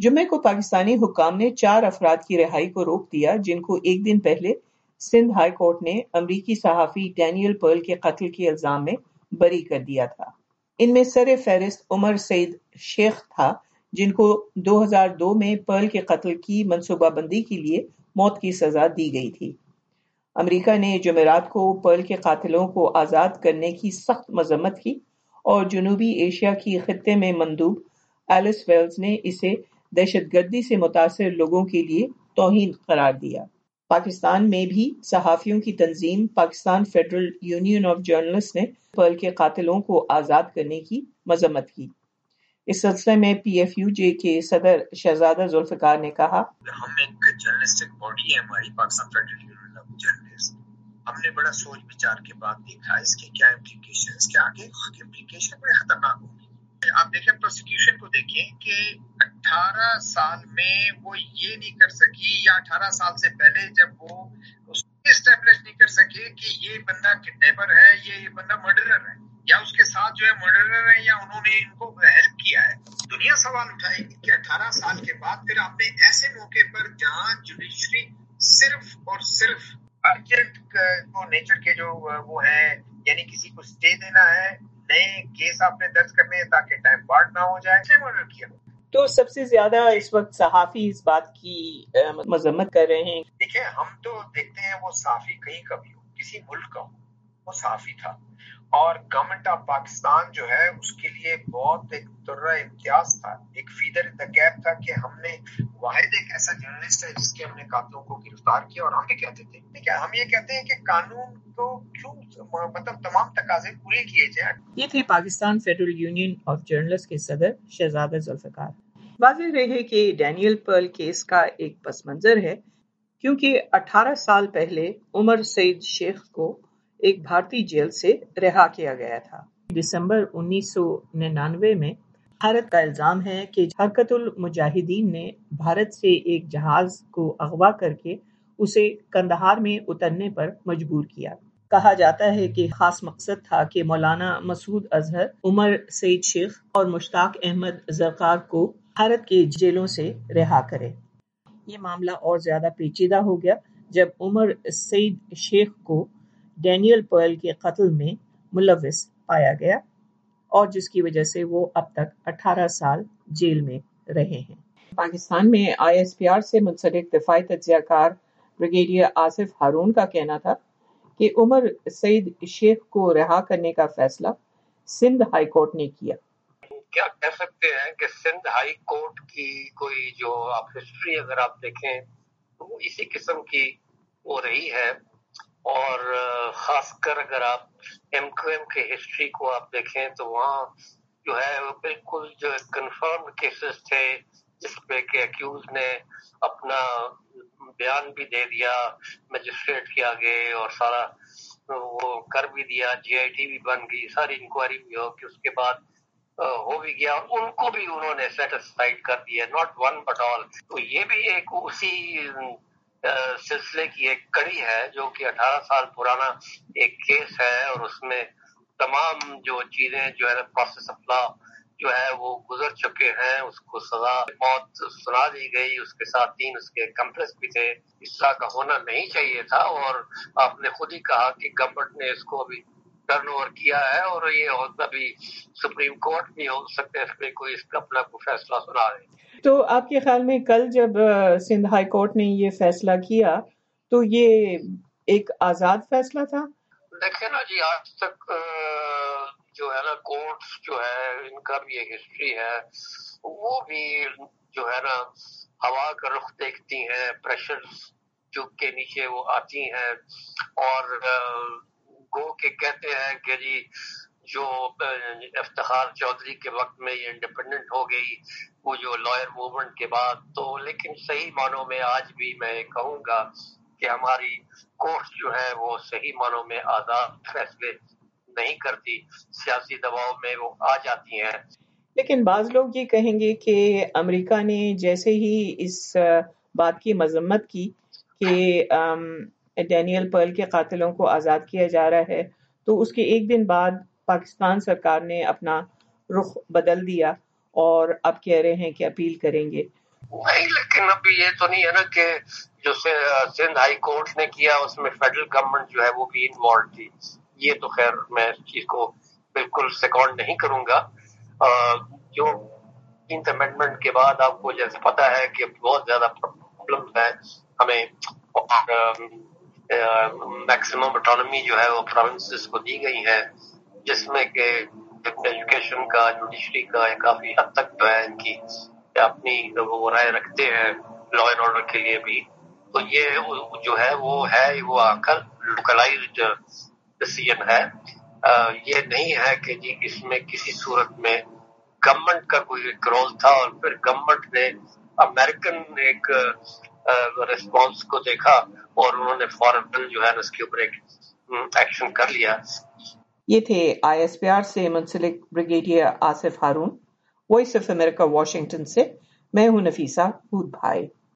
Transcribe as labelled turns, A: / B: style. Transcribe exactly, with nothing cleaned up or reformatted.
A: जुम्मे को पाकिस्तानी हुक्काम ने चार अफराद की रिहाई को रोक दिया जिनको एक दिन पहले सिंध हाई कोर्ट ने अमरीकी सहाफ़ी डैनियल पर्ल के कत्ल के इल्जाम में बरी कर दिया था। इनमें सरे फहरिस्त उमर सईद शेख था जिनको दो हज़ार दो में पर्ल के कत्ल की मंसूबाबंदी के लिए मौत की सजा दी गई थी। अमेरिका ने जुमेरात को पर्ल के कातिलों को आज़ाद करने की सख्त मजम्मत की और जनूबी एशिया की खित्ते में मंदूब एलिस वेल्स ने इसे दहशतगर्दी से मुतासिर लोगों के लिए तौहीन करार दिया। पाकिस्तान में भी सहाफ़ियों की तंजीम Pakistan federal union of journalist ने पर्ल के कातिलों को आज़ाद करने की मजम्मत की। इस सिलसिले में पी एफ यू जे के सदर शहजादा जुल्फ़िकार ने कहा,
B: हम एक जर्नलिस्टिक बॉडी है हमारी Pakistan federal union of journalist. हमने बड़ा सोच विचार के बाद देखा इसके क्या इम्प्लीकेशन, इसके आगे इम्प्लीकेशन बड़े खतरनाक होंगे। आप देखें प्रोसिक्यूशन को देखें कि अठारह साल में वो ये नहीं कर सकी या अठारह साल से पहले जब वो एस्टेब्लिश नहीं कर सके कि ये बंदा किडनैपर है, ये ये बंदा मर्डरर है या उसके साथ जो है मर्डरर है या उन्होंने इनको हेल्प किया है। दुनिया सवाल उठाएगी कि अठारह साल के बाद फिर आपने ऐसे मौके पर जहां जुडिशरी सिर्फ और सिर्फ अर्जेंट वो नेचर के जो वो है यानी किसी को स्टे देना है, नए केस आपने दर्ज करने हैं ताकि टाइम पार्ट ना हो जाए, इसलिए मर्डर किया।
A: तो सबसे ज्यादा इस वक्त सहाफी इस बात की मजम्मत कर रहे हैं।
B: देखिए हम तो देखते हैं वो सहाफी कहीं का भी हो, किसी मुल्क का हो, वो सहाफी था और गवर्नमेंट ऑफ पाकिस्तान जो है उसके लिए बहुत एक तुर्रा इम्तियाज था, एक फीदर इन द गैप था कि हमने वाहिद एक ऐसा जर्नलिस्ट है जिसके हमने कातिलों को गिरफ्तार किया। और हम भी कहते थे ठीक है, हम ये कहते हैं कि कानून को क्यों मतलब तमाम तकाजे पूरे किए जाए।
A: ये थे Pakistan federal union of journalist के सदर शहजादा जुल्फ़िकार। वाज़ेह रहे कि डैनियल पर्ल केस का एक पस मंजर है क्योंकि अठारह साल पहले उमर सईद शेख को एक भारतीय जेल से रिहा किया गया था। दिसंबर उन्नीस सौ निन्यानवे में भारत का इल्जाम है कि हरकतुल मुजाहिदीन ने भारत से एक जहाज को अगवा करके उसे कंदहार में उतरने पर मजबूर किया। कहा जाता है कि खास मकसद था कि मौलाना मसूद अजहर, उमर सईद शेख और मुश्ताक अहमद ज़रक़ार को भारत के जेलों से रिहा करे। ये मामला और ज्यादा पेचीदा हो गया जब उमर सईद शेख को डैनियल पर्ल के कत्ल में मुलव्विस पाया गया और जिसकी वजह से वो अब तक अठारह साल जेल में रहे हैं। पाकिस्तान में आई एस पी आर से मुंसलिक दिफाई तज्ज़ियाकार ब्रिगेडियर आसिफ हारून का कहना था कि उमर सईद शेख को रिहा करने का फैसला सिंध हाई कोर्ट ने किया।
C: क्या कह सकते हैं कि सिंध हाई कोर्ट की कोई जो आप हिस्ट्री अगर आप देखें तो वो इसी किस्म की हो रही है और खासकर अगर आप एम क्यू एम के हिस्ट्री को आप देखें तो वहाँ जो है वो बिल्कुल जो कंफर्म केसेस थे जिसपे के अक्यूज ने अपना बयान भी दे दिया मजिस्ट्रेट के आगे और सारा वो कर भी दिया, जी आई टी भी बन गई, सारी इंक्वायरी भी हो कि उसके बाद हो भी गया और उनको भी उन्होंने सेटिस्फाइड कर दिया, नॉट वन बट ऑल। तो ये भी एक उसी सिलसिले की एक कड़ी है जो कि अठारह साल पुराना एक केस है और उसमें तमाम जो चीजें जो है प्रोसेस ऑफ लॉ जो है वो गुजर चुके हैं, उसको सजा मौत सुना दी गई, उसके साथ तीन उसके कंप्लेक्स भी थे। इस तरह का होना नहीं चाहिए था और आपने खुद ही कहा कि गवर्नमेंट ने इसको अभी टर्न ओवर किया है और ये अभी सुप्रीम कोर्ट भी हो सकता है इसमें कोई इसका अपना कोई फैसला सुना दे।
A: तो आपके ख्याल में कल जब सिंध हाई कोर्ट ने ये फैसला किया तो ये एक आजाद फैसला था?
C: देखे ना जी, आज तक जो है ना कोर्ट्स जो है इनका भी एक हिस्ट्री है, वो भी जो है ना हवा का रुख देखती हैं, प्रेशर जो के नीचे वो आती हैं और गो के कहते हैं कि जी जो इफ्तिखार चौधरी के वक्त में ये इंडिपेंडेंट हो गई वो जो लॉयर मूवमेंट के बाद, तो लेकिन सही मानों में आज भी मैं कहूँगा कि हमारी कोर्ट जो है वो सही मानों में आजाद फैसले नहीं करती, सियासी दबाव में वो आ जाती हैं।
A: लेकिन बाज लोग ये कहेंगे कि अमेरिका ने जैसे ही इस बात की मजम्मत की कि डैनियल पर्ल के कातिलों को आज़ाद किया जा रहा है तो उसके एक दिन बाद पाकिस्तान सरकार ने अपना रुख बदल दिया और अब कह रहे हैं कि अपील करेंगे।
C: نہیں، لیکن ابھی یہ تو نہیں ہے نا کہ جو سندھ ہائی کورٹ نے کیا اس میں فیڈرل گورنمنٹ جو ہے وہ بھی انوالو تھی. یہ تو خیر میں اس چیز کو بالکل سیکونڈ نہیں کروں گا. جو انٹ امینڈمنٹ کے بعد آپ کو جیسے پتا ہے کہ بہت زیادہ پرابلم ہے ہمیں، میکسیمم اٹانومی جو ہے وہ پروونسز کو دی گئی ہے، جس میں کہ ایجوکیشن کا، جوڈیشری کا کافی حد تک جو ہے ان کی اپنی وہ رائے رکھتے ہیں لا اینڈ آرڈر کے لیے بھی. تو یہ جو ہے وہ ہے وہ آخر لوکلائزڈ ڈیسیژن ہے. یہ نہیں ہے کہ جی اس میں کسی صورت میں گورنمنٹ کا کوئی ایک رول تھا اور پھر گورنمنٹ نے امریکن ایک ریسپانس کو دیکھا اور انہوں نے فوراً جو ہے اس کے اوپر ایک ایکشن کر لیا.
A: یہ تھے آئی ایس پی آر سے منسلک brigadier Asif Haroon. Voice of America Washington سے میں ہوں نفیسہ بھوت بھائی.